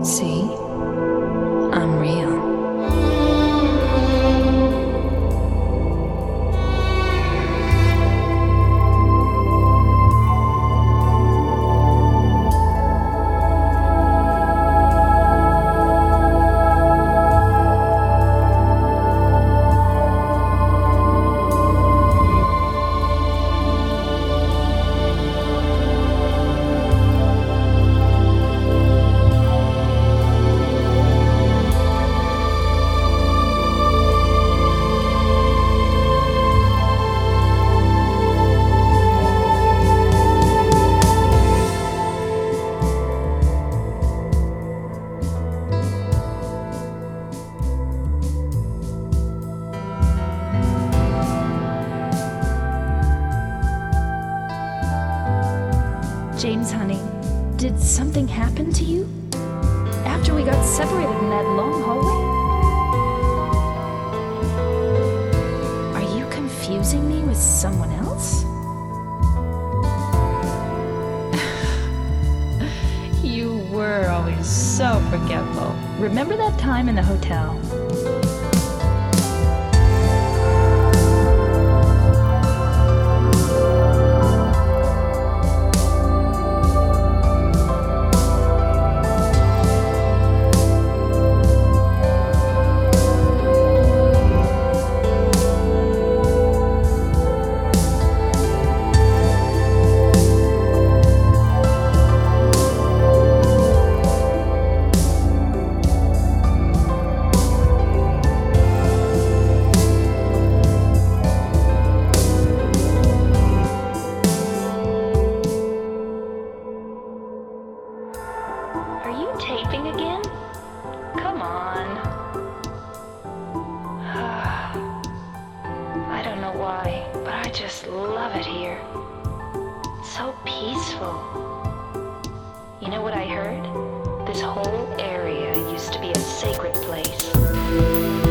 See? I'm real. James, honey, did something happen to you? After we got separated in that long hallway? Are you confusing me with someone else? You were always so forgetful. Remember that time in the hotel? Are you taping again? Come on. I don't know why, but I just love it here. It's so peaceful. You know what I heard? This whole area used to be a sacred place.